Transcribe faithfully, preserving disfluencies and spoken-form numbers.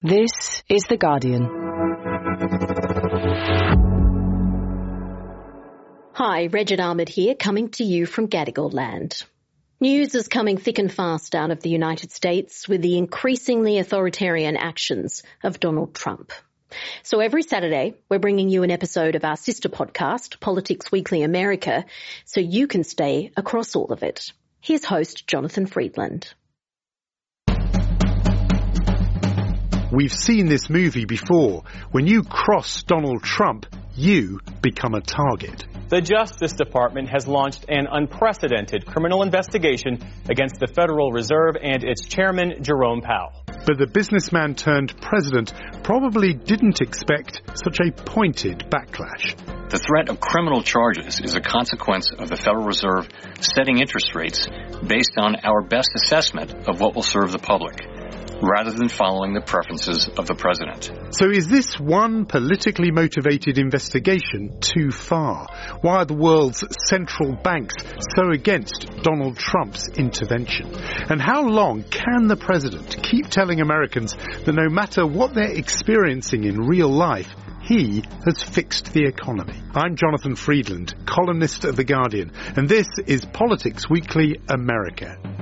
This is The Guardian. Hi, Regid Ahmed here, coming to you from Gadigal land. News is coming thick and fast out of the United States with the increasingly authoritarian actions of Donald Trump. So every Saturday, we're bringing you an episode of our sister podcast, Politics Weekly America, so you can stay across all of it. Here's host Jonathan Friedland. We've seen this movie before. When you cross Donald Trump, you become a target. The Justice Department has launched an unprecedented criminal investigation against the Federal Reserve and its chairman, Jerome Powell. But the businessman turned president probably didn't expect such a pointed backlash. The threat of criminal charges is a consequence of the Federal Reserve setting interest rates based on our best assessment of what will serve the public, rather than following the preferences of the president. So is this one politically motivated investigation too far? Why are the world's central banks so against Donald Trump's intervention? And how long can the president keep telling Americans that no matter what they're experiencing in real life, he has fixed the economy? I'm Jonathan Friedland, columnist at The Guardian, and this is Politics Weekly America.